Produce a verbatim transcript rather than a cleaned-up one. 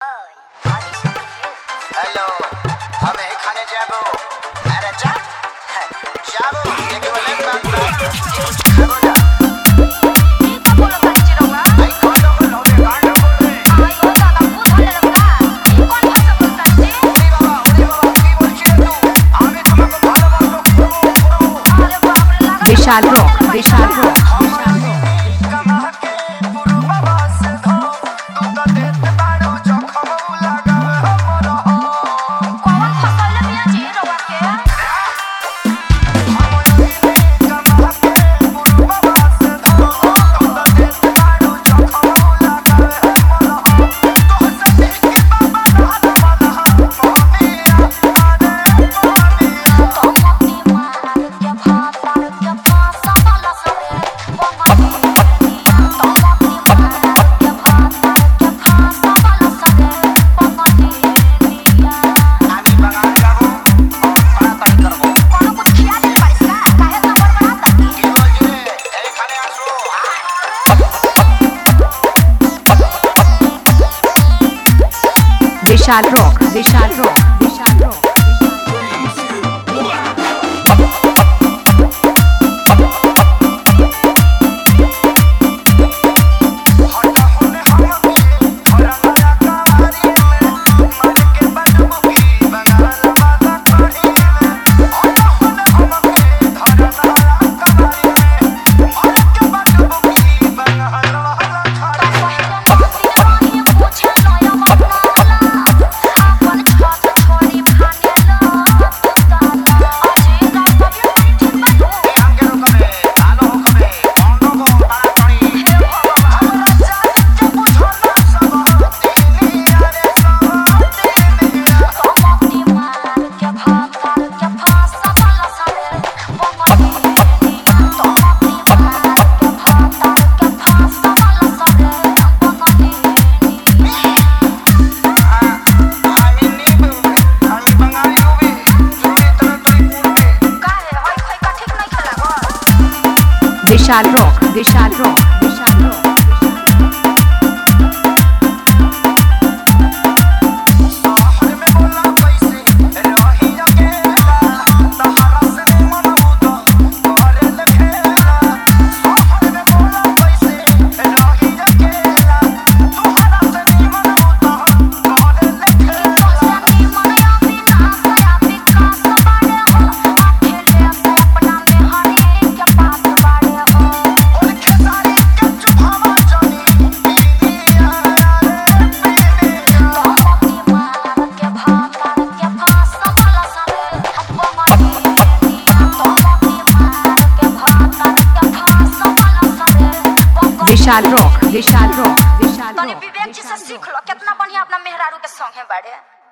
Hello हमें खाने जाबो अरे जा जाबो ये के बोले बात खाबो ना ई का बोला बात चिरवा आई खाना बोल होले गाना बोल रे आई हो दादा खुद होले लगरा ई कौन भाषा बोलता है ओरे बाबा ओरे बाबा की बोल छी तू आवे तुमको ভালোবাসো अरे बाप रे लगा Vishal rock Vishal rock Vishal rock Vishal rock Vishal rock Vishal rock Vishal rock Vishal rock Vishal rock Vishal rock Vishal rock Vivek ji से सीख लो कितना बढ़िया अपना मेहरारू के संग है बाड़े।